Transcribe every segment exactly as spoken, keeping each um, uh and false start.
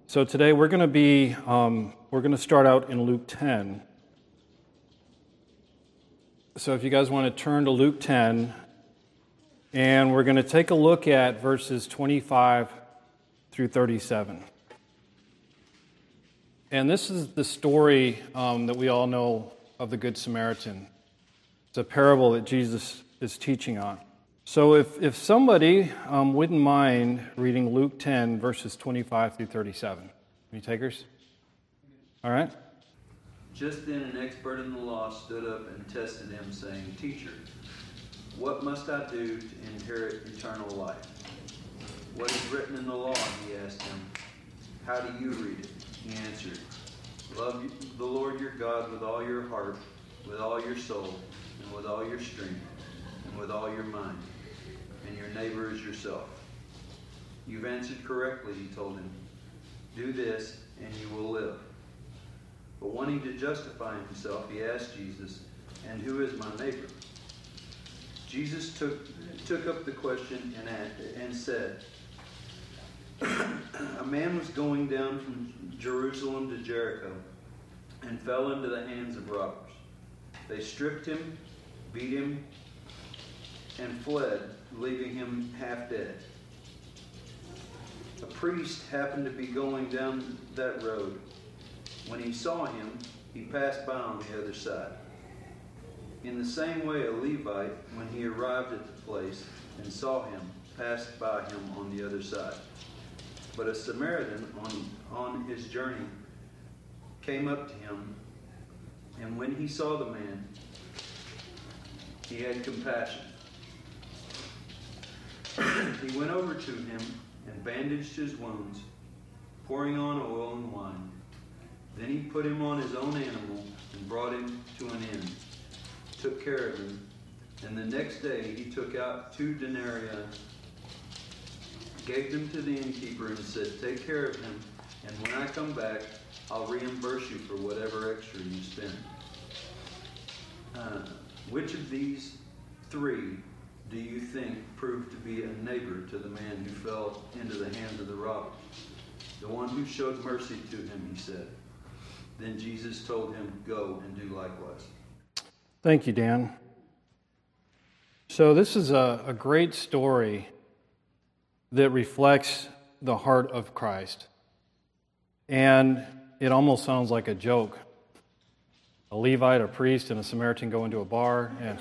So today we're going to be, um, we're going to start out in Luke ten. So if you guys want to turn to Luke ten, and we're going to take a look at verses twenty-five through thirty-seven. And this is the story um, that we all know of the Good Samaritan. It's a parable that Jesus is teaching on. So if, if somebody um, wouldn't mind reading Luke ten, verses twenty-five through thirty-seven. Any takers? All right. Just then an expert in the law stood up and tested him, saying, "Teacher, what must I do to inherit eternal life?" "What is written in the law?" he asked him. "How do you read it?" He answered, "Love the Lord your God with all your heart, with all your soul, and with all your strength, and with all your mind, and your neighbor as yourself." "You've answered correctly," he told him. "Do this, and you will live." But wanting to justify himself, he asked Jesus, "And who is my neighbor?" Jesus took took up the question and, and said, "A man was going down from Jerusalem to Jericho and fell into the hands of robbers. They stripped him, beat him, and fled, leaving him half dead. A priest happened to be going down that road. When he saw him, he passed by on the other side. In the same way, a Levite, when he arrived at the place and saw him, passed by him on the other side. But a Samaritan on, on his journey came up to him, and when he saw the man, he had compassion. He went over to him and bandaged his wounds, pouring on oil and wine. Then he put him on his own animal and brought him to an inn, took care of him, and the next day he took out two denarii, gave them to the innkeeper, and said, 'Take care of him, and when I come back, I'll reimburse you for whatever extra you spend.' Uh, which of these three do you think proved to be a neighbor to the man who fell into the hands of the robbers?" "The one who showed mercy to him," he said. Then Jesus told him, "Go and do likewise." Thank you, Dan. So this is a, a great story that reflects the heart of Christ. And it almost sounds like a joke. A Levite, a priest, and a Samaritan go into a bar. And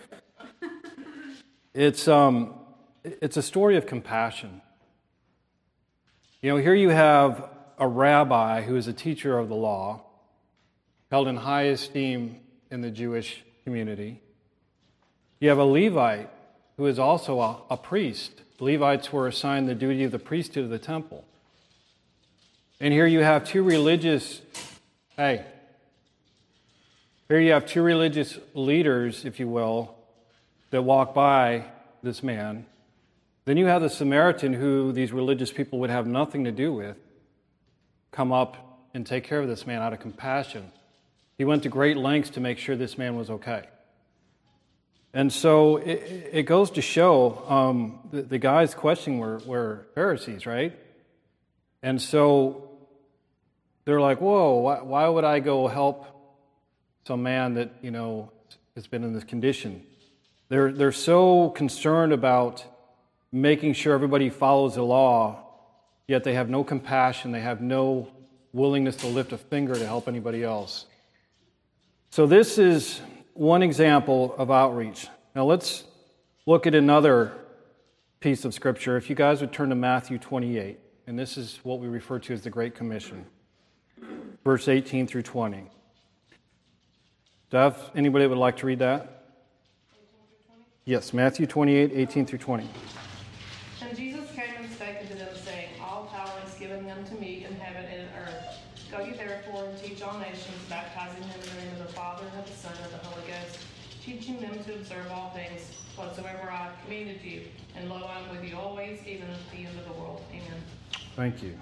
it's, um, it's a story of compassion. You know, here you have a rabbi who is a teacher of the law, held in high esteem in the Jewish community. You have a Levite who is also a, a priest. Levites were assigned the duty of the priesthood of the temple. And here you have two religious, hey, here you have two religious leaders, if you will, that walk by this man. Then you have the Samaritan, who these religious people would have nothing to do with, come up and take care of this man out of compassion. He went to great lengths to make sure this man was okay. And so it, it goes to show um, the, the guys questioning were, were Pharisees, right? And so they're like, whoa, why, why would I go help some man that, you know, has been in this condition? They're, they're so concerned about making sure everybody follows the law, yet they have no compassion, they have no willingness to lift a finger to help anybody else. So this is one example of outreach. Now let's look at another piece of Scripture. If you guys would turn to Matthew twenty-eight, and this is what we refer to as the Great Commission, verse eighteen through twenty. Dev, anybody would like to read that? Yes, Matthew twenty-eight, eighteen through twenty. And Jesus came and spake unto them, saying, All power is given unto me in heaven and in earth. Go ye therefore and teach all nations, baptizing them in the name of the Father, and of the Son, and of the Holy Ghost, teaching them to observe all things whatsoever I have commanded you. And lo, I am with you always, even to the end of the world. Amen. Thank you.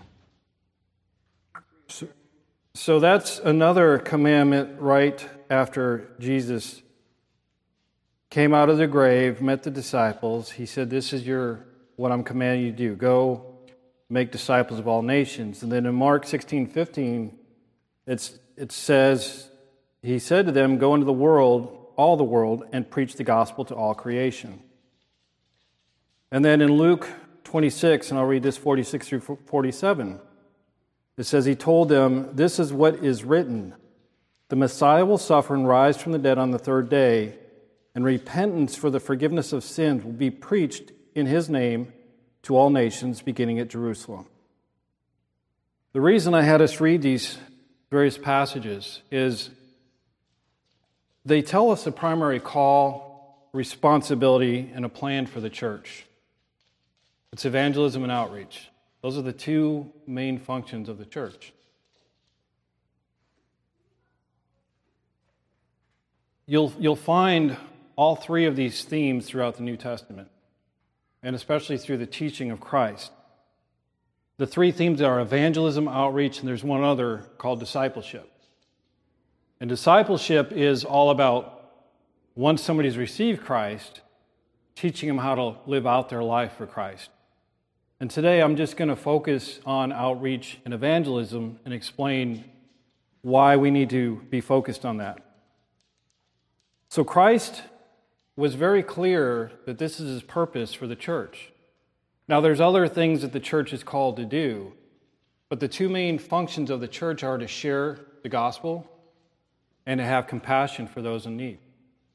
So, so that's another commandment right after Jesus came out of the grave, met the disciples. He said, this is your what I'm commanding you to do. Go make disciples of all nations. And then in Mark sixteen fifteen, it's, it says, he said to them, go into the world, all the world, and preach the gospel to all creation. And then in Luke twenty-six, and I'll read this forty-six through forty-seven, it says, he told them, this is what is written. The Messiah will suffer and rise from the dead on the third day, and repentance for the forgiveness of sins will be preached in his name to all nations, beginning at Jerusalem. The reason I had us read these various passages is they tell us a primary call, responsibility, and a plan for the church. It's evangelism and outreach. Those are the two main functions of the church. You'll, you'll find all three of these themes throughout the New Testament, and especially through the teaching of Christ. The three themes are evangelism, outreach, and there's one other called discipleship. And discipleship is all about, once somebody's received Christ, teaching them how to live out their life for Christ. And today I'm just going to focus on outreach and evangelism and explain why we need to be focused on that. So Christ was very clear that this is his purpose for the church. Now there's other things that the church is called to do, but the two main functions of the church are to share the gospel and to have compassion for those in need.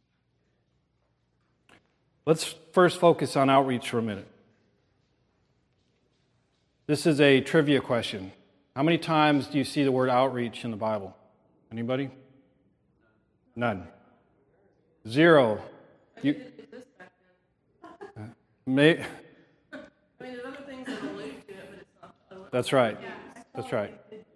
Let's first focus on outreach for a minute. This is a trivia question. How many times do you see the word outreach in the Bible? Anybody? None. Zero. You, may, I mean, there's other things that allude to it, but it's not. That's right. That's right.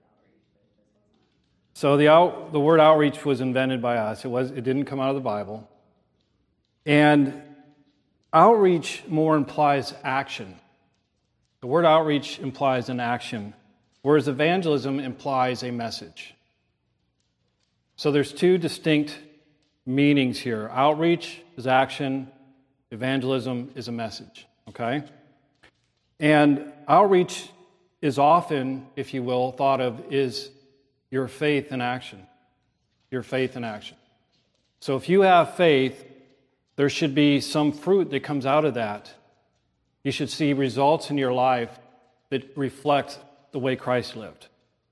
So the out, the word outreach was invented by us. It was. It didn't come out of the Bible. And outreach more implies action. The word outreach implies an action, whereas evangelism implies a message. So there's two distinct meanings here. Outreach is action, evangelism is a message, okay? And outreach is often, if you will, thought of is your faith in action. Your faith in action. So if you have faith, there should be some fruit that comes out of that. You should see results in your life that reflect the way Christ lived.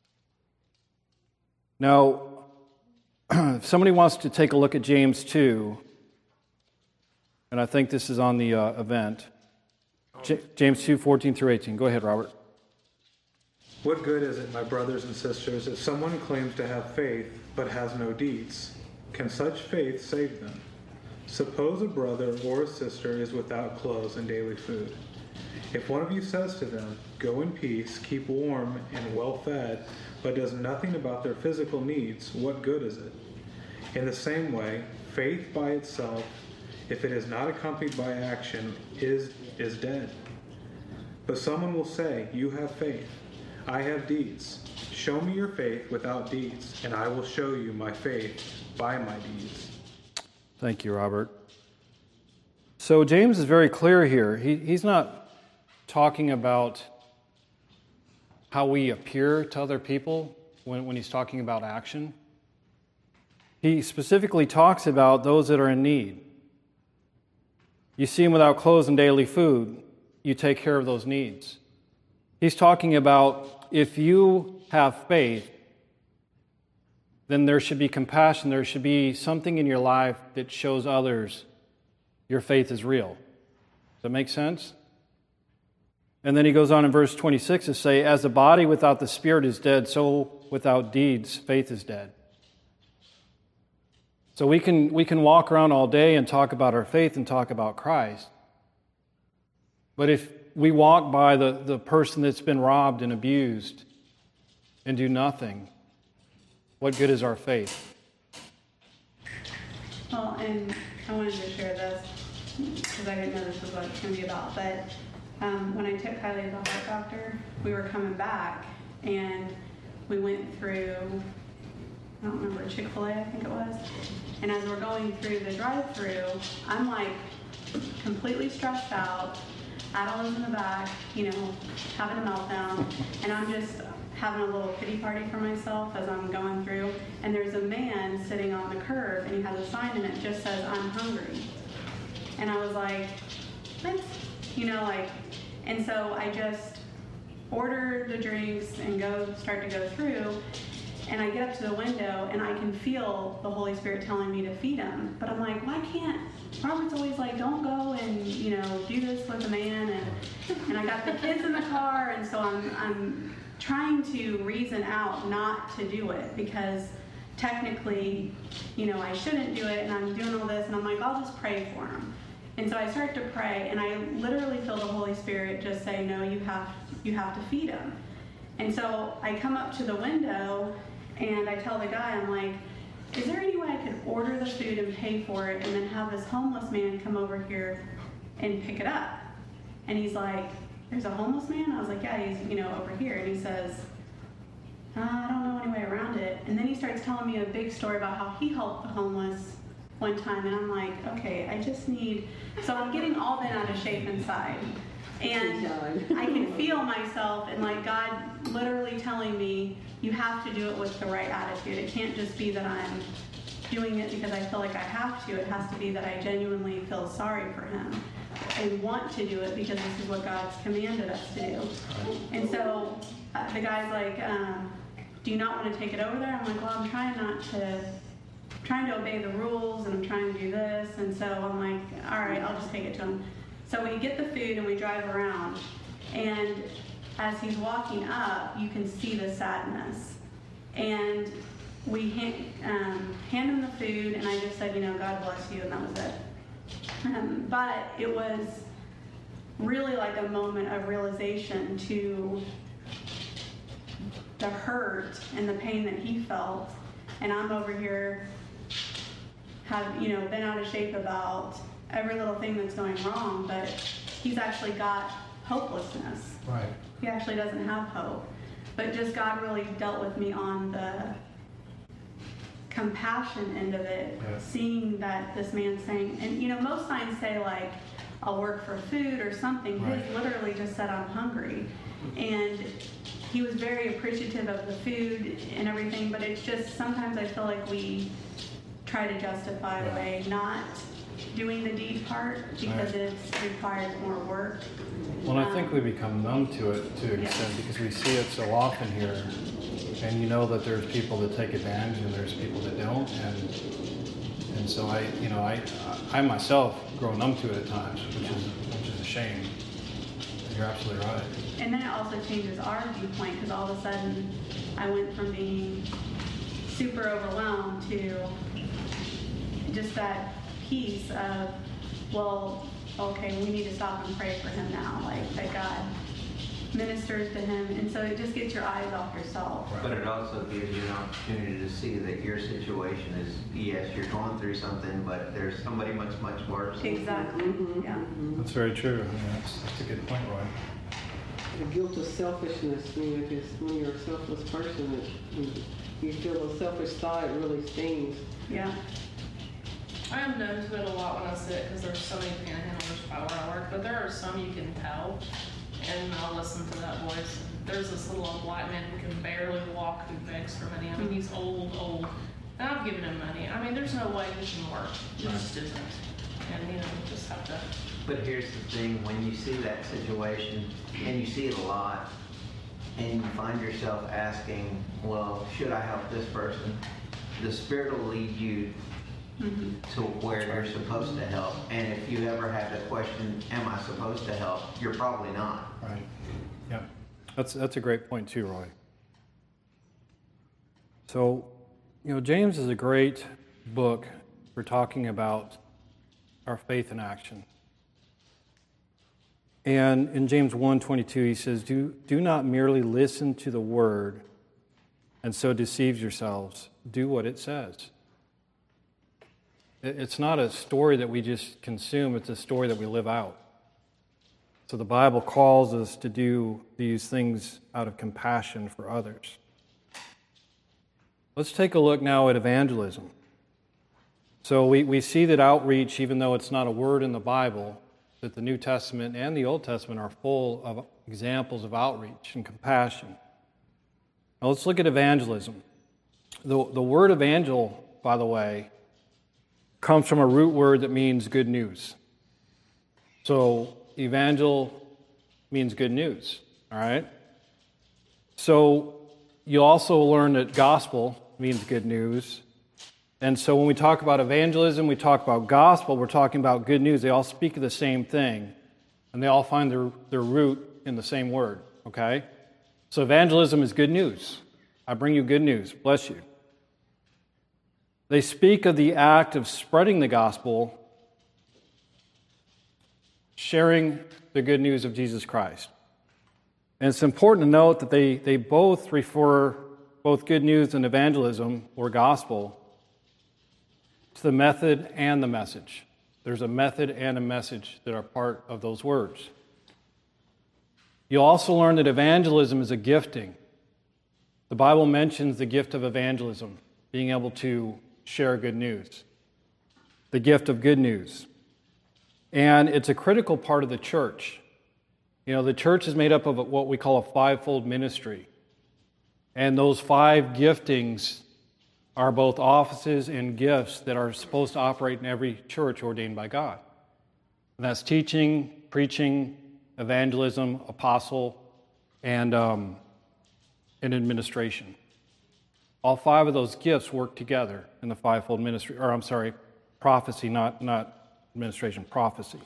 Now, if somebody wants to take a look at James two, and I think this is on the uh, event, J- James two, fourteen through eighteen. Go ahead, Robert. What good is it, my brothers and sisters, if someone claims to have faith but has no deeds? Can such faith save them? Suppose a brother or a sister is without clothes and daily food. If one of you says to them, go in peace, keep warm and well fed, but does nothing about their physical needs, what good is it? In the same way, faith by itself, if it is not accompanied by action, is, is dead. But someone will say, you have faith, I have deeds. Show me your faith without deeds, and I will show you my faith by my deeds. Thank you, Robert. So James is very clear here. He, he's not talking about how we appear to other people when, when he's talking about action. He specifically talks about those that are in need. You see them without clothes and daily food, you take care of those needs. He's talking about if you have faith, then there should be compassion. There should be something in your life that shows others your faith is real. Does that make sense? And then he goes on in verse twenty-six to say, as the body without the spirit is dead, so without deeds, faith is dead. So we can, we can walk around all day and talk about our faith and talk about Christ. But if we walk by the, the person that's been robbed and abused and do nothing, what good is our faith? Well, and I wanted to share this because I didn't know this was what it's going to be about. But um, when I took Kylie to the heart doctor, we were coming back and we went through, I don't remember, Chick-fil-A, I think it was. And as we're going through the drive-through, I'm like completely stressed out. Adela's in the back, you know, having a meltdown, and I'm just having a little pity party for myself as I'm going through, and there's a man sitting on the curb, and he has a sign, and it just says, "I'm hungry." And I was like, what? You know, like, and so I just order the drinks and go start to go through, and I get up to the window, and I can feel the Holy Spirit telling me to feed him. But I'm like, why can't, Robert's always like, don't go and, you know, do this with a man, and and I got the kids in the car, and so I'm I'm trying to reason out not to do it, because technically, you know, I shouldn't do it, and I'm doing all this, and I'm like, I'll just pray for him. And so I start to pray, and I literally feel the Holy Spirit just say, no, you have you have to feed him. And so I come up to the window, and I tell the guy, I'm like, is there any way I could order the food and pay for it, and then have this homeless man come over here and pick it up? And he's like, there's a homeless man? I was like, yeah, he's, you know, over here. And he says, uh, I don't know any way around it. And then he starts telling me a big story about how he helped the homeless one time. And I'm like, okay, I just need, so I'm getting all bent out of shape inside. And I can feel myself, and like God literally telling me, you have to do it with the right attitude. It can't just be that I'm doing it because I feel like I have to. It has to be that I genuinely feel sorry for him and want to do it because this is what God's commanded us to do. And so uh, the guy's like, um, do you not want to take it over there? I'm like, well, I'm trying not to, trying to obey the rules, and I'm trying to do this. And so I'm like, all right, I'll just take it to him. So we get the food and we drive around, and as he's walking up, you can see the sadness. And we hand, um, hand him the food, and I just said, you know, God bless you, and that was it. Um, but it was really like a moment of realization to the hurt and the pain that he felt. And I'm over here, have, you know, been out of shape about every little thing that's going wrong, but he's actually got hopelessness. Right. He actually doesn't have hope. But just God really dealt with me on the compassion end of it, Yeah. seeing that this man's saying, and you know, most signs say like, I'll work for food or something. Right. His literally just said, I'm hungry. And he was very appreciative of the food and everything, but it's just, sometimes I feel like we try to justify Right. away not doing the deed part because Right. it requires more work. Well, and I think Um, we become numb to it to an Yeah. extent because we see it so often here. And you know that there's people that take advantage and there's people that don't. And and so I, you know, I I myself grow numb to it at times, which is which is a shame. You're absolutely right. And then it also changes our viewpoint because all of a sudden I went from being super overwhelmed to just that piece of, well, okay, we need to stop and pray for him now, like that God ministers to him, and so it just gets your eyes off yourself. But it also gives you an opportunity to see that your situation is, yes, you're going through something, but there's somebody much, much worse. Exactly, yeah. That's very true. I mean, that's, that's a good point, Roy. The guilt of selfishness, you know, because when you're a selfless person, it, you feel a selfish side really stings. Yeah. I am known to it a lot when I sit because there's so many panhandlers by where I work, but there are some you can tell, and I'll listen to that voice. There's this little old black man who can barely walk who begs for money. I mean, he's old, old, and I've given him money. I mean, there's no way he can work. It just isn't. And, you know, you just have to. But here's the thing, when you see that situation, and you see it a lot, and you find yourself asking, well, should I help this person? The Spirit will lead you Mm-hmm. to where you're supposed to help. And if you ever have the question, am I supposed to help? You're probably not. Right. Yep. That's that's a great point too, Roy. So, you know, James is a great book for talking about our faith in action. And in James one twenty-two, he says, do, do not merely listen to the word and so deceive yourselves. Do what it says. It's not a story that we just consume, it's a story that we live out. So the Bible calls us to do these things out of compassion for others. Let's take a look now at evangelism. So we, we see that outreach, even though it's not a word in the Bible, that the New Testament and the Old Testament are full of examples of outreach and compassion. Now let's look at evangelism. The, the word evangel, by the way, comes from a root word that means good news. So evangel means good news, all right? So you also learn that gospel means good news. And so when we talk about evangelism, we talk about gospel, we're talking about good news. They all speak of the same thing, and they all find their, their root in the same word, okay? So evangelism is good news. I bring you good news. Bless you. They speak of the act of spreading the gospel, sharing the good news of Jesus Christ. And it's important to note that they, they both refer, both good news and evangelism, or gospel, to the method and the message. There's a method and a message that are part of those words. You'll also learn that evangelism is a gifting. The Bible mentions the gift of evangelism, being able to share good news, the gift of good news. And it's a critical part of the church. You know, the church is made up of what we call a fivefold ministry. And those five giftings are both offices and gifts that are supposed to operate in every church ordained by God. And that's teaching, preaching, evangelism, apostle, and, um, and administration. All five of those gifts work together in the fivefold ministry, or I'm sorry, prophecy, not, not administration, prophecy.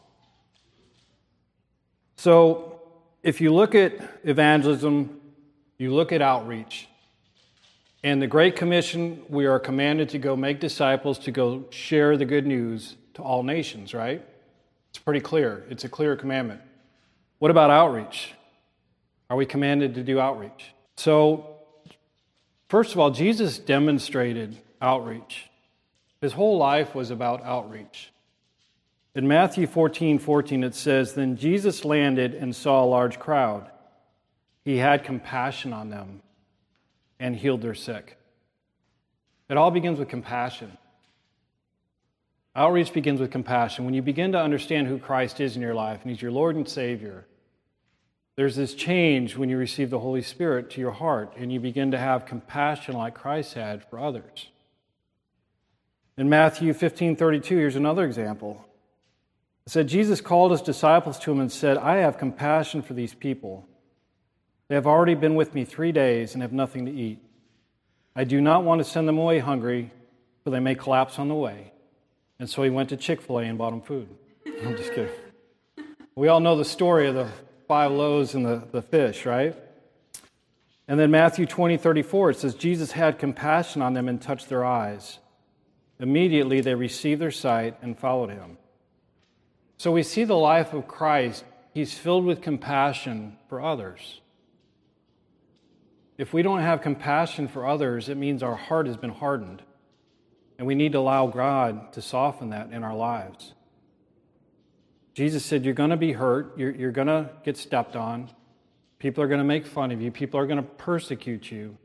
So if you look at evangelism, you look at outreach. In the Great Commission, we are commanded to go make disciples, to go share the good news to all nations, right? It's pretty clear. It's a clear commandment. What about outreach? Are we commanded to do outreach? So, first of all, Jesus demonstrated outreach. His whole life was about outreach. In Matthew fourteen fourteen, it says, "Then Jesus landed and saw a large crowd. He had compassion on them and healed their sick." It all begins with compassion. Outreach begins with compassion. When you begin to understand who Christ is in your life, and He's your Lord and Savior, there's this change when you receive the Holy Spirit to your heart, and you begin to have compassion like Christ had for others. In Matthew fifteen thirty-two, here's another example. It said, Jesus called His disciples to Him and said, "I have compassion for these people. They have already been with me three days and have nothing to eat. I do not want to send them away hungry, for they may collapse on the way." And so He went to Chick-fil-A and bought them food. I'm just kidding. We all know the story of the five loaves and the, the fish, right? And then Matthew twenty thirty-four, it says, Jesus had compassion on them and touched their eyes. Immediately they received their sight and followed Him. So we see the life of Christ. He's filled with compassion for others. If we don't have compassion for others, it means our heart has been hardened. And we need to allow God to soften that in our lives. Jesus said, you're going to be hurt. You're, you're going to get stepped on. People are going to make fun of you. People are going to persecute you.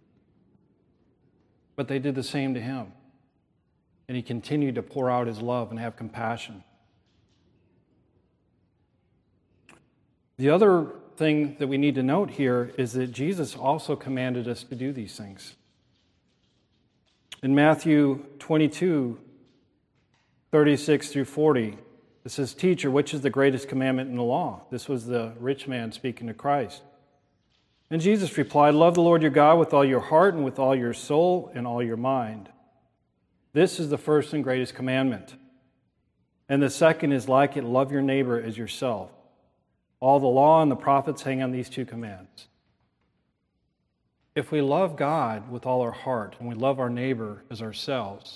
But they did the same to Him. And He continued to pour out His love and have compassion. The other thing that we need to note here is that Jesus also commanded us to do these things. In Matthew twenty-two, thirty-six through forty, it says, "Teacher, which is the greatest commandment in the law?" This was the rich man speaking to Christ. And Jesus replied, "Love the Lord your God with all your heart and with all your soul and all your mind. This is the first and greatest commandment. And the second is like it, love your neighbor as yourself. All the law and the prophets hang on these two commands." If we love God with all our heart and we love our neighbor as ourselves,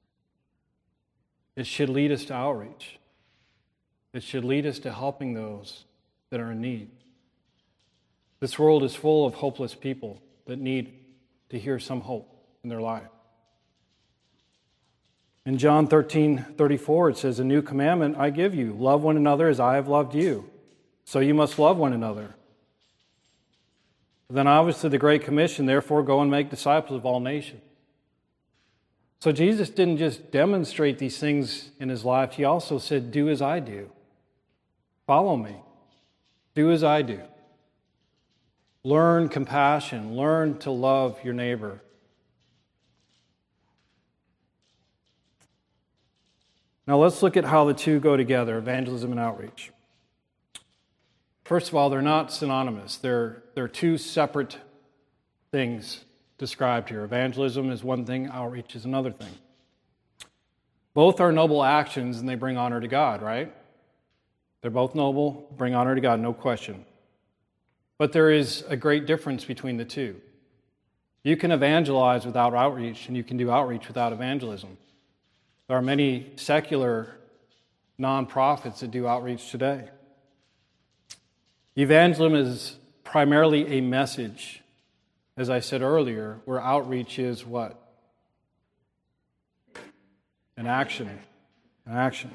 it should lead us to outreach. It should lead us to helping those that are in need. This world is full of hopeless people that need to hear some hope in their life. In John thirteen thirty-four, it says, "A new commandment I give you, love one another as I have loved you. So you must love one another." Then obviously the Great Commission, therefore go and make disciples of all nations. So Jesus didn't just demonstrate these things in His life, He also said, do as I do. Follow me. Do as I do. Learn compassion. Learn to love your neighbor. Now let's look at how the two go together, evangelism and outreach. First of all, they're not synonymous. They're, they're two separate things described here. Evangelism is one thing, outreach is another thing. Both are noble actions and they bring honor to God, right? They're both noble, bring honor to God, no question. But there is a great difference between the two. You can evangelize without outreach, and you can do outreach without evangelism. There are many secular nonprofits that do outreach today. Evangelism is primarily a message, as I said earlier, where outreach is what? An action. An action.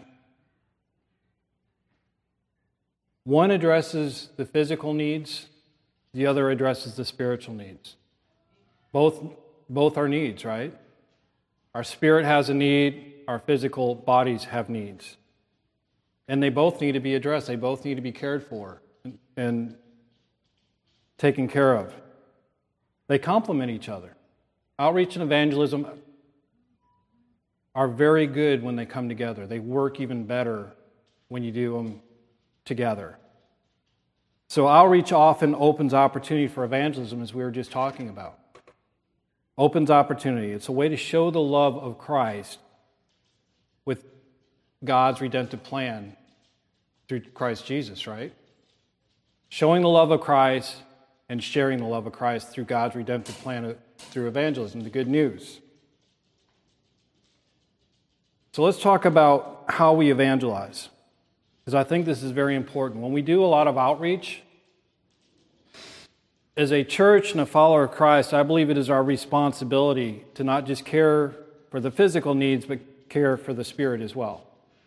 One addresses the physical needs, the other addresses the spiritual needs. Both, both are needs, right? Our spirit has a need, our physical bodies have needs. And they both need to be addressed, they both need to be cared for and, and taken care of. They complement each other. Outreach and evangelism are very good when they come together. They work even better when you do them together. So outreach often opens opportunity for evangelism, as we were just talking about. Opens opportunity. It's a way to show the love of Christ with God's redemptive plan through Christ Jesus, right? Showing the love of Christ and sharing the love of Christ through God's redemptive plan through evangelism, the good news. So let's talk about how we evangelize, because I think this is very important. When we do a lot of outreach, as a church and a follower of Christ, I believe it is our responsibility to not just care for the physical needs, but care for the spirit as well.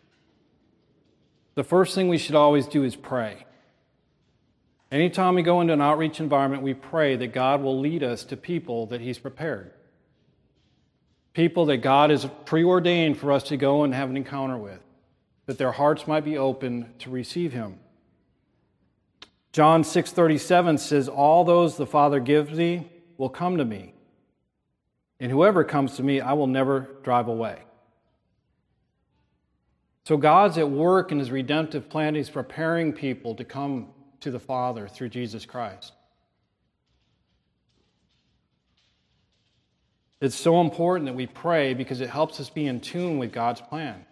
The first thing we should always do is pray. Anytime we go into an outreach environment, we pray that God will lead us to people that He's prepared. People that God has preordained for us to go and have an encounter with, that their hearts might be open to receive Him. John six thirty-seven says, "All those the Father gives me will come to me, and whoever comes to me, I will never drive away." So God's at work in His redemptive plan. He's preparing people to come to the Father through Jesus Christ. It's so important that we pray because it helps us be in tune with God's plan.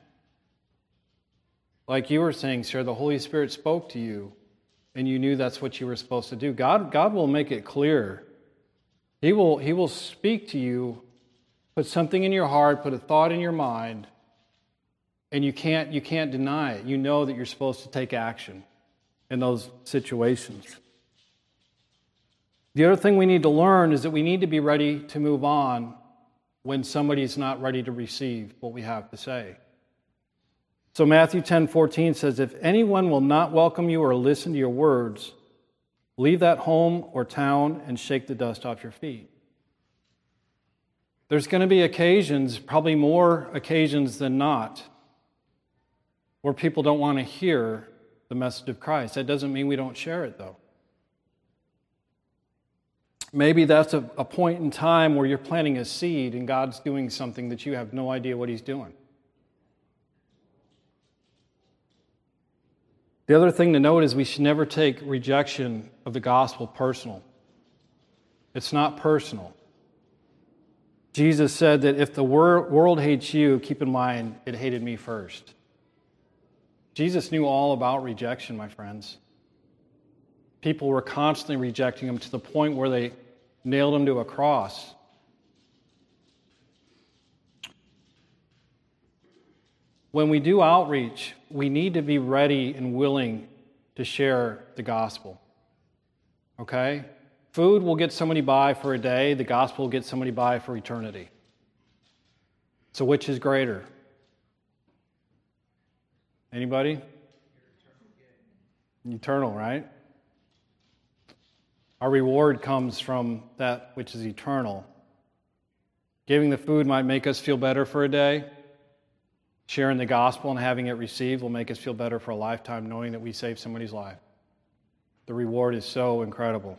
Like you were saying, sir, the Holy Spirit spoke to you and you knew that's what you were supposed to do. God, God will make it clear. He will, he will speak to you, put something in your heart, put a thought in your mind, and you can't, you can't deny it. You know that you're supposed to take action in those situations. The other thing we need to learn is that we need to be ready to move on when somebody's not ready to receive what we have to say. So Matthew ten fourteen says, "If anyone will not welcome you or listen to your words, leave that home or town and shake the dust off your feet." There's going to be occasions, probably more occasions than not, where people don't want to hear the message of Christ. That doesn't mean we don't share it, though. Maybe that's a, a point in time where you're planting a seed and God's doing something that you have no idea what He's doing. The other thing to note is we should never take rejection of the gospel personal. It's not personal. Jesus said that if the wor- world hates you, keep in mind it hated me first. Jesus knew all about rejection, my friends. People were constantly rejecting Him to the point where they nailed Him to a cross. When we do outreach, we need to be ready and willing to share the gospel. Okay? Food will get somebody by for a day. The gospel will get somebody by for eternity. So which is greater? Anybody? Eternal, right? Our reward comes from that which is eternal. Giving the food might make us feel better for a day. sharing the gospel and having it received will make us feel better for a lifetime, knowing that we saved somebody's life. The reward is so incredible.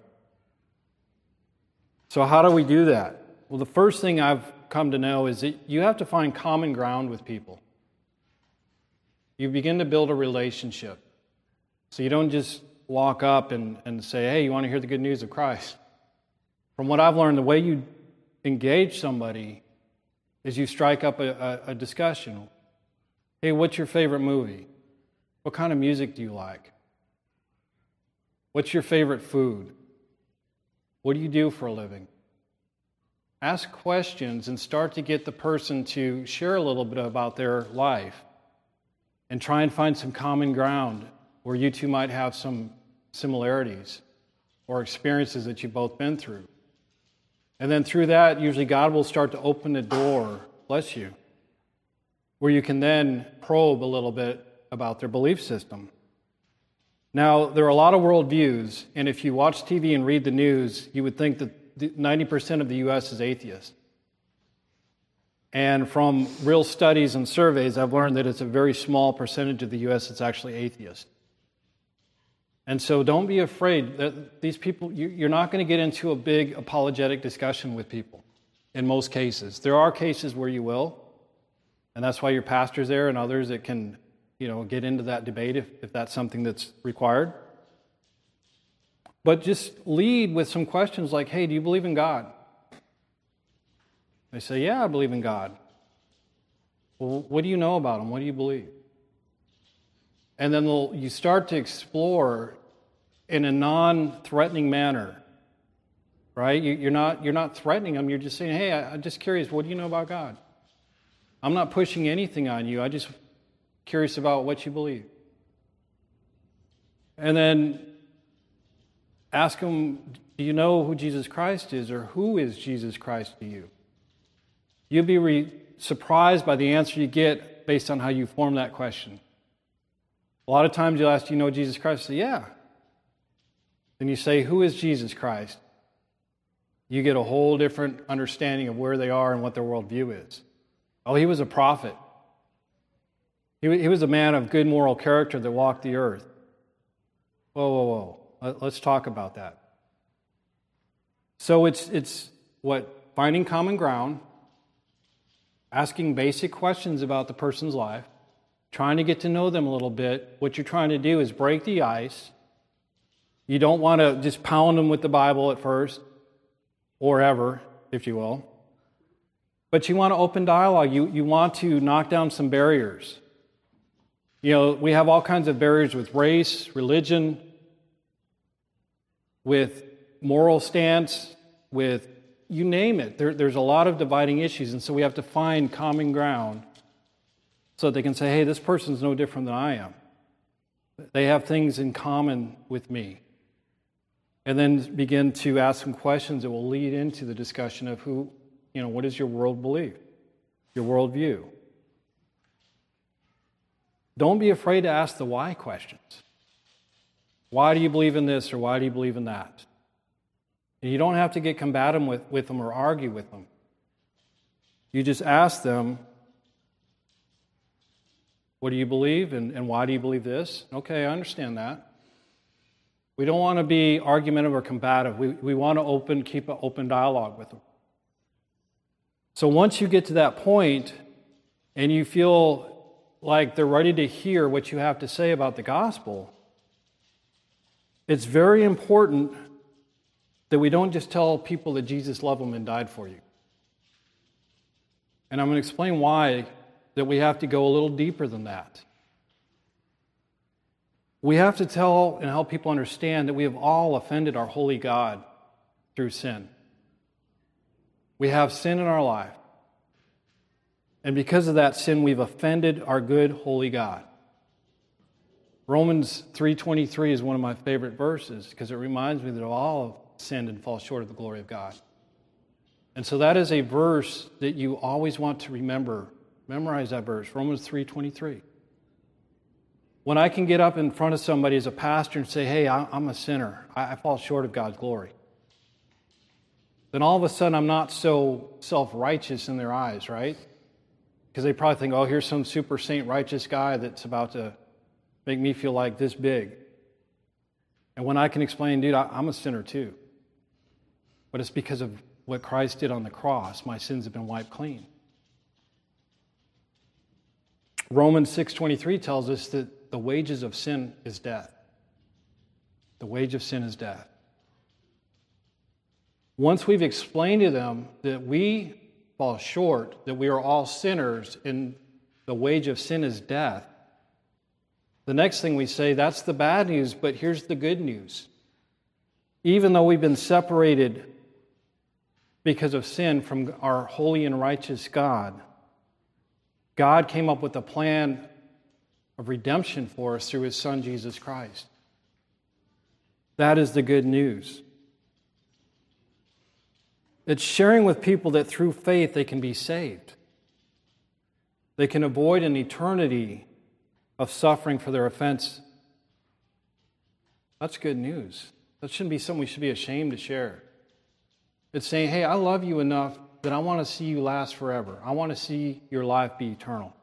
So how do we do that? Well, the first thing I've come to know is that you have to find common ground with people. You begin to build a relationship. So you don't just walk up and, and say, hey, you want to hear the good news of Christ? From what I've learned, the way you engage somebody is you strike up a, a, a discussion. Hey, what's your favorite movie? What kind of music do you like? What's your favorite food? What do you do for a living? Ask questions and start to get the person to share a little bit about their life and try and find some common ground where you two might have some similarities or experiences that you've both been through. And then through that, usually God will start to open the door, bless you, where you can then probe a little bit about their belief system. Now, there are a lot of worldviews, and if you watch T V and read the news, you would think that ninety percent of the U S is atheist. And from real studies and surveys, I've learned that it's a very small percentage of the U S that's actually atheist. And so don't be afraid that these people, you're not going to get into a big apologetic discussion with people in most cases. There are cases where you will, and that's why your pastor's there and others that can, you know, get into that debate if, if that's something that's required. But just lead with some questions like, hey, do you believe in God? They say, yeah, I believe in God. Well, what do you know about Him? What do you believe? And then you start to explore in a non-threatening manner, right? You're not, you're not threatening them. You're just saying, hey, I'm just curious, what do you know about God? I'm not pushing anything on you. I'm just curious about what you believe. And then ask them, do you know who Jesus Christ is, or who is Jesus Christ to you? You'll be re- surprised by the answer you get based on how you form that question. A lot of times you'll ask, do you know Jesus Christ? Say, yeah. Then you say, who is Jesus Christ? You get a whole different understanding of where they are and what their worldview is. Oh, he was a prophet. He, he was a man of good moral character that walked the earth. Whoa, whoa, whoa. Let's talk about that. So it's it's what? Finding common ground, asking basic questions about the person's life, trying to get to know them a little bit. What you're trying to do is break the ice. You don't want to just pound them with the Bible at first, or ever, if you will. But you want to open dialogue. You, you want to knock down some barriers. You know, we have all kinds of barriers with race, religion, with moral stance, with you name it. There, there's a lot of dividing issues, and so we have to find common ground so that they can say, hey, this person's no different than I am. They have things in common with me. And then begin to ask some questions that will lead into the discussion of who, you know, what is your world belief, your worldview. Don't be afraid to ask the why questions. Why do you believe in this, or why do you believe in that? And you don't have to get combative with, with them or argue with them. You just ask them, what do you believe, and, and why do you believe this? Okay, I understand that. We don't want to be argumentative or combative. We, we want to open, keep an open dialogue with them. So once you get to that point and you feel like they're ready to hear what you have to say about the gospel, it's very important that we don't just tell people that Jesus loved them and died for you. And I'm going to explain why that we have to go a little deeper than that. We have to tell and help people understand that we have all offended our holy God through sin. We have sin in our life. And because of that sin, we've offended our good, holy God. Romans three twenty-three is one of my favorite verses because it reminds me that all have sinned and fall short of the glory of God. And so that is a verse that you always want to remember. Memorize that verse, Romans three twenty-three. When I can get up in front of somebody as a pastor and say, hey, I'm a sinner, I fall short of God's glory, then all of a sudden I'm not so self-righteous in their eyes, right? Because they probably think, oh, here's some super saint righteous guy that's about to make me feel like this big. And when I can explain, dude, I, I'm a sinner too. But it's because of what Christ did on the cross. My sins have been wiped clean. Romans six twenty-three tells us that the wages of sin is death. The wage of sin is death. Once we've explained to them that we fall short, that we are all sinners and the wage of sin is death, the next thing we say, that's the bad news, but here's the good news. Even though we've been separated because of sin from our holy and righteous God, God came up with a plan of redemption for us through His Son, Jesus Christ. That is the good news. It's sharing with people that through faith they can be saved. They can avoid an eternity of suffering for their offense. That's good news. That shouldn't be something we should be ashamed to share. It's saying, hey, I love you enough that I want to see you last forever. I want to see your life be eternal.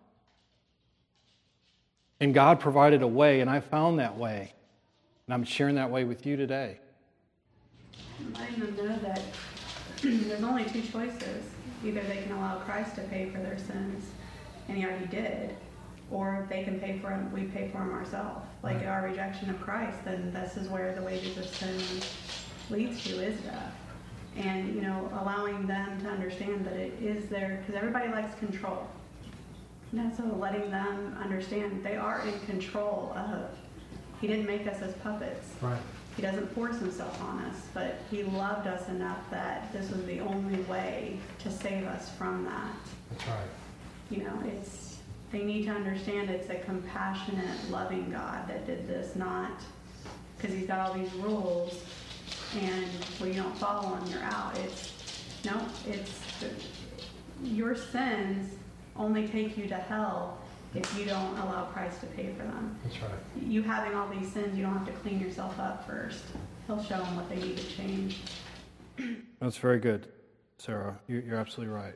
And God provided a way, and I found that way. And I'm sharing that way with you today. Letting them know that there's only two choices. Either they can allow Christ to pay for their sins, and He already did, or they can pay for them, we pay for them ourselves. Like Right. our rejection of Christ, then this is where the wages of sin leads to, is death. And, you know, allowing them to understand that it is there, because everybody likes control. And so letting them understand they are in control of, He didn't make us as puppets. Right. He doesn't force Himself on us, but He loved us enough that this was the only way to save us from that. That's right. You know, it's, they need to understand it's a compassionate, loving God that did this, not because He's got all these rules and when you don't follow them, you're out. It's, no, it's, your sins only take you to hell if you don't allow Christ to pay for them. That's right. You having all these sins, you don't have to clean yourself up first. He'll show them what they need to change. That's very good, Sarah. You- You're absolutely right.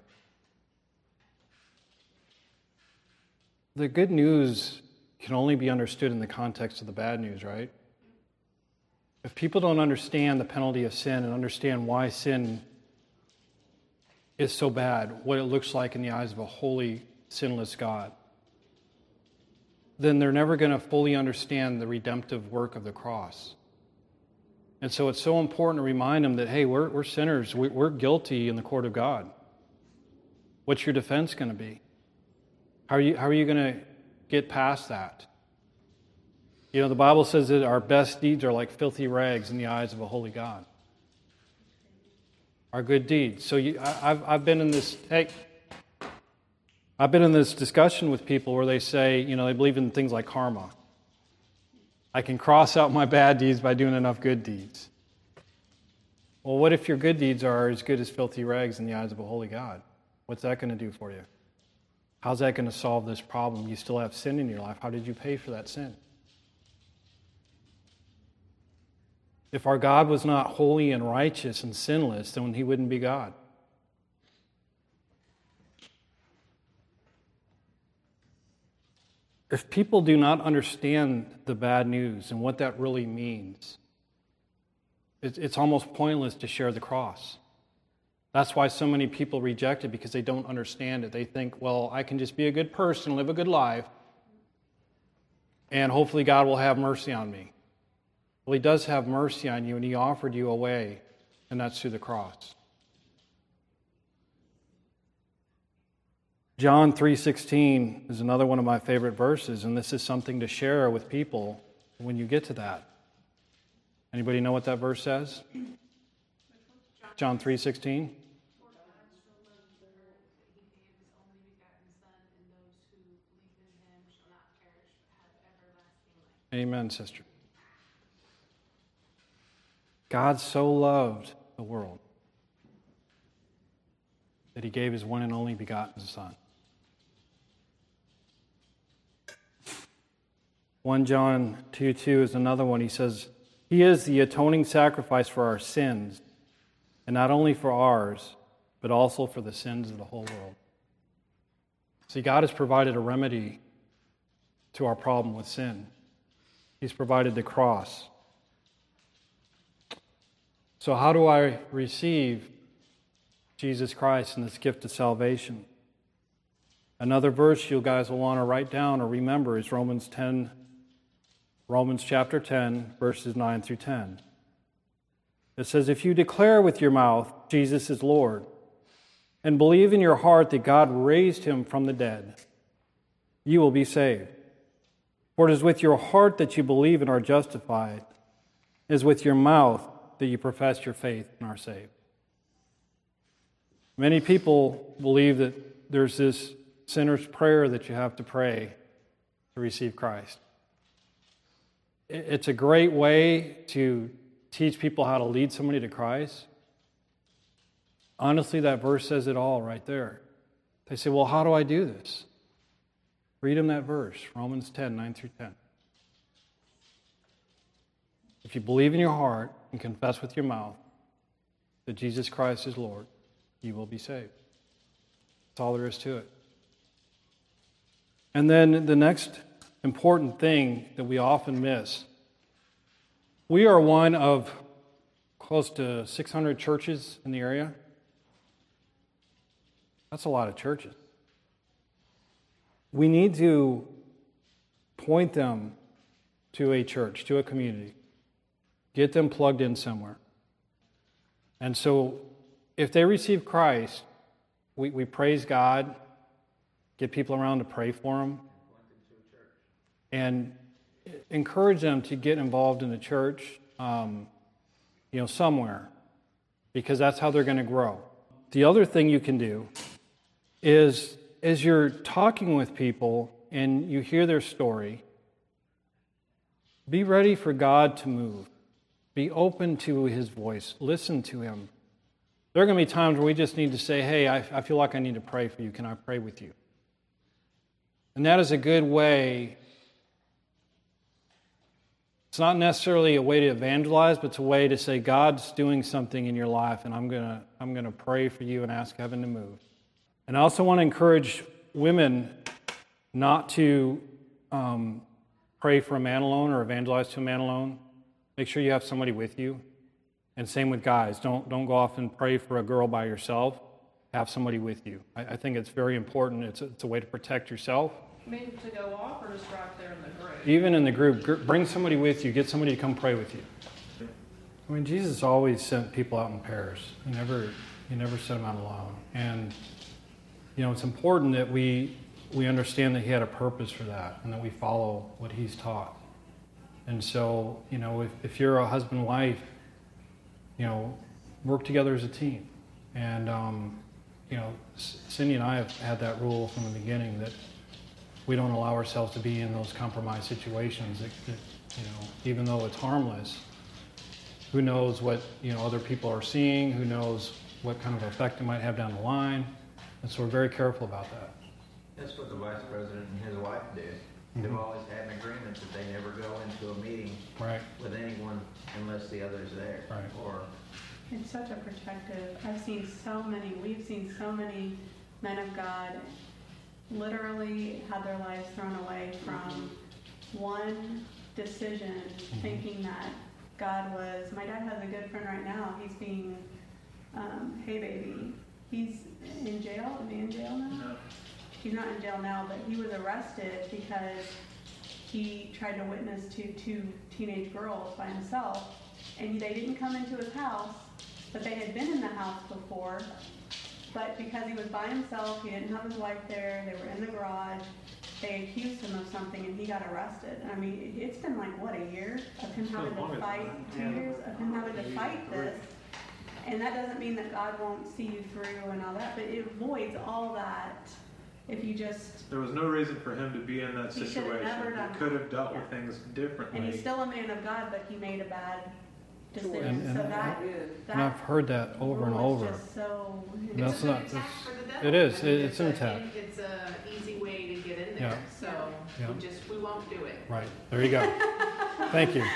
The good news can only be understood in the context of the bad news, right? If people don't understand the penalty of sin and understand why sin is so bad, what it looks like in the eyes of a holy, sinless God, then they're never going to fully understand the redemptive work of the cross. And so it's so important to remind them that, hey, we're, we're sinners. We, we're guilty in the court of God. What's your defense going to be? How are you, how are you going to get past that? You know, the Bible says that our best deeds are like filthy rags in the eyes of a holy God. Our good deeds. So you, I, I've, I've been in this... Hey, I've been in this discussion with people where they say, you know, they believe in things like karma. I can cross out my bad deeds by doing enough good deeds. Well, what if your good deeds are as good as filthy rags in the eyes of a holy God? What's that going to do for you? How's that going to solve this problem? You still have sin in your life. How did you pay for that sin? If our God was not holy and righteous and sinless, then He wouldn't be God. If people do not understand the bad news and what that really means, it's almost pointless to share the cross. That's why so many people reject it, because they don't understand it. They think, well, I can just be a good person, live a good life, and hopefully God will have mercy on me. Well, He does have mercy on you, and He offered you a way, and that's through the cross. John three sixteen is another one of my favorite verses, and this is something to share with people when you get to that. Anybody know what that verse says? John three sixteen. Amen, sister. God so loved the world that He gave His one and only begotten Son. First John two two is another one. He says, He is the atoning sacrifice for our sins, and not only for ours, but also for the sins of the whole world. See, God has provided a remedy to our problem with sin. He's provided the cross. So how do I receive Jesus Christ and this gift of salvation? Another verse you guys will want to write down or remember is Romans ten, Romans chapter ten, verses nine through ten. It says, if you declare with your mouth Jesus is Lord, and believe in your heart that God raised him from the dead, you will be saved. For it is with your heart that you believe and are justified. It is with your mouth that you profess your faith and are saved. Many people believe that there's this sinner's prayer that you have to pray to receive Christ. It's a great way to teach people how to lead somebody to Christ. Honestly, that verse says it all right there. They say, well, how do I do this? Read them that verse, Romans ten, nine through ten. If you believe in your heart and confess with your mouth that Jesus Christ is Lord, you will be saved. That's all there is to it. And then the next important thing that we often miss, we are one of close to six hundred churches in the area. That's a lot of churches. We need to point them to a church, to a community. Get them plugged in somewhere. And so if they receive Christ, we, we praise God, get people around to pray for them, and encourage them to get involved in the church, um, you know, somewhere, because that's how they're going to grow. The other thing you can do is, as you're talking with people and you hear their story, be ready for God to move. Be open to his voice. Listen to him. There are going to be times where we just need to say, hey, I, I feel like I need to pray for you. Can I pray with you? And that is a good way. It's not necessarily a way to evangelize, but it's a way to say, God's doing something in your life, and I'm going to I'm going to pray for you and ask heaven to move. And I also want to encourage women not to um, pray for a man alone or evangelize to a man alone. Make sure you have somebody with you. And same with guys. Don't don't go off and pray for a girl by yourself. Have somebody with you. I, I think it's very important. It's a, it's a way to protect yourself. Maybe to go off or just right there in the group? Even in the group, gr- bring somebody with you. Get somebody to come pray with you. I mean, Jesus always sent people out in pairs. He never he never sent them out alone. And you know, it's important that we we understand that he had a purpose for that and that we follow what he's taught. And so, you know, if, if you're a husband and wife, you know, work together as a team. And, um, you know, Cindy and I have had that rule from the beginning that we don't allow ourselves to be in those compromised situations that, that, you know, even though it's harmless, who knows what, you know, other people are seeing, who knows what kind of effect it might have down the line. And so we're very careful about that. That's what the vice president and his wife did. Mm-hmm. They've always had an agreement that they never go into a meeting Right. with anyone unless the other's there. Right. Or It's such a protective. I've seen so many, we've seen so many men of God literally had their lives thrown away from one decision, Mm-hmm. thinking that God was, my dad has a good friend right now, he's being, um, hey baby, he's in jail, is he in jail now? No. He's not in jail now, but he was arrested because he tried to witness to two teenage girls by himself, and they didn't come into his house, but they had been in the house before, but because he was by himself, he didn't have his wife there, they were in the garage, they accused him of something and he got arrested. I mean, it's been like, what, a year of him having to fight, two years of him having to fight this. And that doesn't mean that God won't see you through and all that, but it avoids all that if you just, There was no reason for him to be in that He should have situation. never done He could have that. dealt Yeah. with things differently. and he's still a man of God, but he made a bad decision. And- and- So that, And I've that heard that over and rule is over. just so, That's It's a not- good attack that's- for the devil. it is. I mean, It- it's an a- attack. It's an easy way to get in Yeah. there, so Yeah. we just, we won't do it. Right. There you go. Thank you.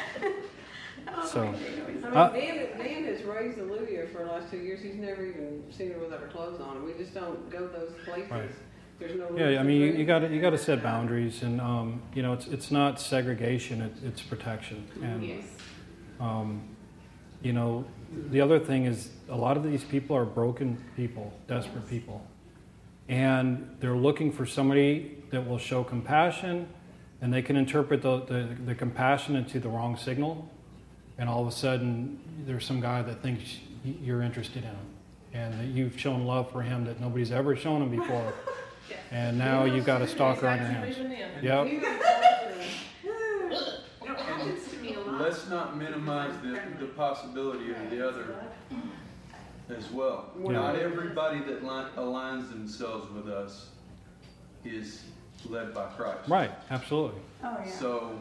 So, I mean, Uh, Dan, Dan has raised Olivia for the last two years. He's never even seen her without her clothes on. We just don't go those places. Right. There's no room Yeah, I for mean, you, growth. you got to you got to set boundaries, and um, you know, it's it's not segregation; it, it's protection. And Yes. um, you know, the other thing is a lot of these people are broken people, desperate people, and they're looking for somebody that will show compassion, and they can interpret the the, the compassion into the wrong signal, and all of a sudden there's some guy that thinks you're interested in him, and that you've shown love for him that nobody's ever shown him before. And now you've got a stalker on your hands. Yep. You know, it happens to me a lot. Let's not minimize the, the possibility of the other as well. Yeah. Not everybody that li- aligns themselves with us is led by Christ. Right. Absolutely. Oh, yeah. So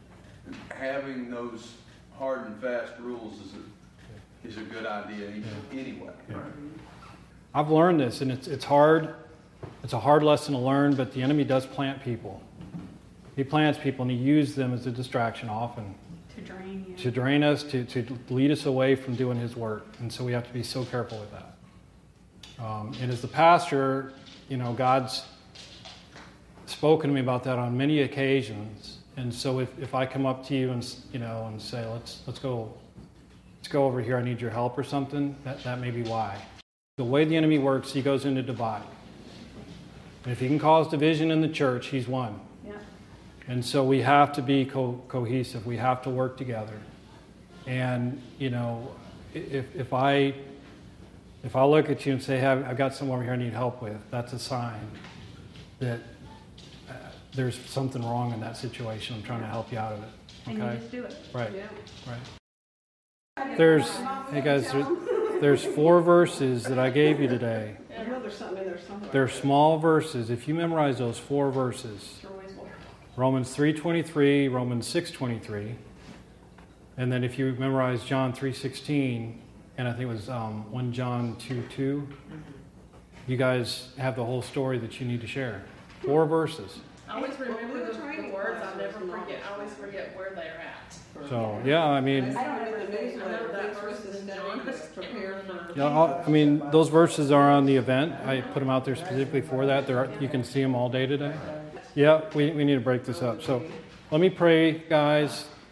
having those hard and fast rules is a, is a good idea any- anyway. Yeah. I've learned this, and it's it's hard. It's a hard lesson to learn, but the enemy does plant people. He plants people, and he uses them as a distraction often To drain you. to drain us, to, to lead us away from doing his work. And so we have to be so careful with that. Um, and as the pastor, you know, God's spoken to me about that on many occasions. And so if, if I come up to you and, you know, and say, let's let's go let's go over here, I need your help or something, that, that may be why. The way the enemy works, he goes into divide. And if he can cause division in the church, he's won. Yeah. And so we have to be co- cohesive. We have to work together. And, you know, if, if I if I look at you and say, hey, I've got someone over here I need help with, that's a sign that uh, there's something wrong in that situation. I'm trying to help you out of it. And Okay? you just do it. Right. Yeah. Right. There's, hey guys, there, there's four verses that I gave you today. I know there's something in there somewhere. They're small verses. If you memorize those four verses, Romans three twenty-three, Romans six twenty-three, and then if you memorize John three sixteen, and I think it was um, First John two two, you guys have the whole story that you need to share. Four verses. I always remember the, the words. I never forget. I always forget where they're at. So yeah, I mean, I don't know the news, I know but that that verse verse is is in John. prepared for. you know, I'll- I mean, those verses are on the event. I put them out there specifically for that. There, you can see them all day today. Yeah, we, we need to break this up. So let me pray, guys.